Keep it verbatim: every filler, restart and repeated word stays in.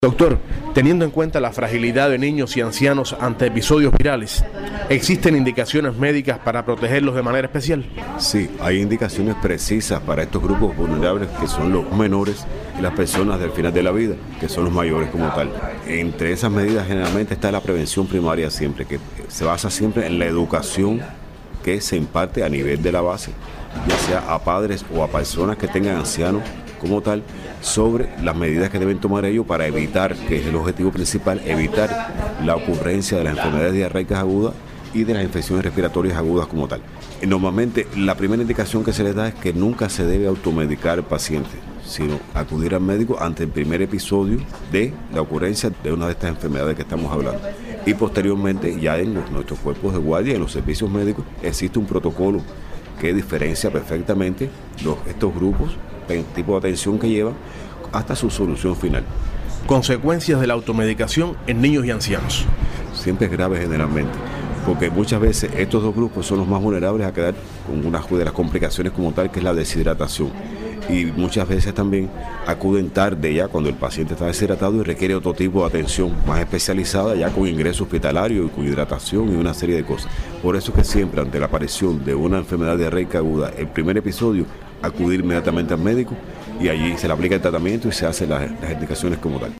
Doctor, teniendo en cuenta la fragilidad de niños y ancianos ante episodios virales, ¿existen indicaciones médicas para protegerlos de manera especial? Sí, hay indicaciones precisas para estos grupos vulnerables que son los menores y las personas del final de la vida, que son los mayores como tal. Entre esas medidas generalmente está la prevención primaria siempre, que se basa siempre en la educación que se imparte a nivel de la base, ya sea a padres o a personas que tengan ancianos como tal, sobre las medidas que deben tomar ellos para evitar, que es el objetivo principal, evitar la ocurrencia de las enfermedades diarreicas agudas y de las infecciones respiratorias agudas como tal. Y normalmente la primera indicación que se les da es que nunca se debe automedicar al paciente, sino acudir al médico ante el primer episodio de la ocurrencia de una de estas enfermedades que estamos hablando. Y posteriormente, ya en los, nuestros cuerpos de guardia, en los servicios médicos, existe un protocolo que diferencia perfectamente los, estos grupos, el tipo de atención que llevan, hasta su solución final. Consecuencias de la automedicación en niños y ancianos. Siempre es grave generalmente, porque muchas veces estos dos grupos son los más vulnerables a quedar con una de las complicaciones como tal, que es la deshidratación. Y muchas veces también acuden tarde ya cuando el paciente está deshidratado y requiere otro tipo de atención más especializada, ya con ingreso hospitalario y con hidratación y una serie de cosas. Por eso es que siempre ante la aparición de una enfermedad diarreica aguda, el primer episodio, acudir inmediatamente al médico y allí se le aplica el tratamiento y se hacen las, las indicaciones como tal.